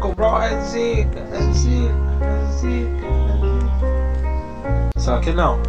Marco Bro é zica, é zica, é zica. Só que não.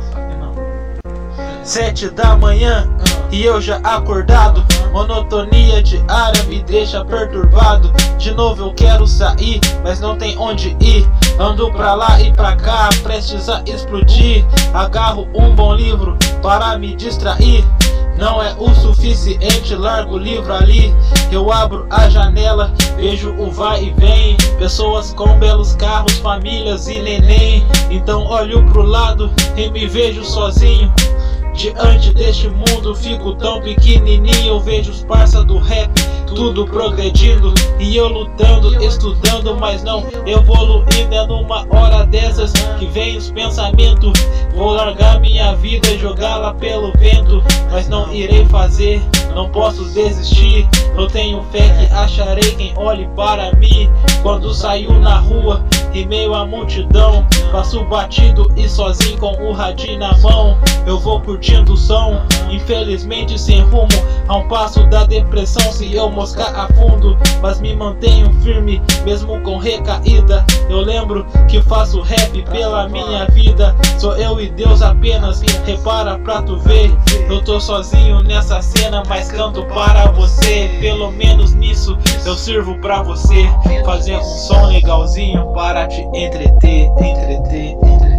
7 da manhã e eu já acordado. Monotonia diária me deixa perturbado. De novo eu quero sair, mas não tem onde ir. Ando pra lá e pra cá, prestes a explodir. Agarro um bom livro para me distrair. Não é o suficiente, largo o livro ali. Eu abro a janela, vejo o vai e vem. Pessoas com belos carros, famílias e neném. Então olho pro lado e me vejo sozinho. Diante deste mundo fico tão pequenininho. Eu vejo os parça do rap tudo progredindo e eu lutando, estudando, mas não evoluindo. É numa hora dessas que vem os pensamentos. Vou largar minha vida e jogá-la pelo vento, mas não irei fazer, não posso desistir. Eu tenho fé que acharei quem olhe para mim. Quando saio na rua em meio à multidão, passo batido e sozinho com o radinho na mão. Eu vou curtindo o som, infelizmente sem rumo, a um passo da depressão se eu moscar a fundo. Mas me mantenho firme, mesmo com recaída. Eu lembro que faço rap pela minha vida. Sou eu e Deus apenas, repara pra tu ver. Eu tô sozinho nessa cena, mas canto para você. Pelo menos nisso eu sirvo pra você. Fazer um som legalzinho para te entreter, entreter, entreter.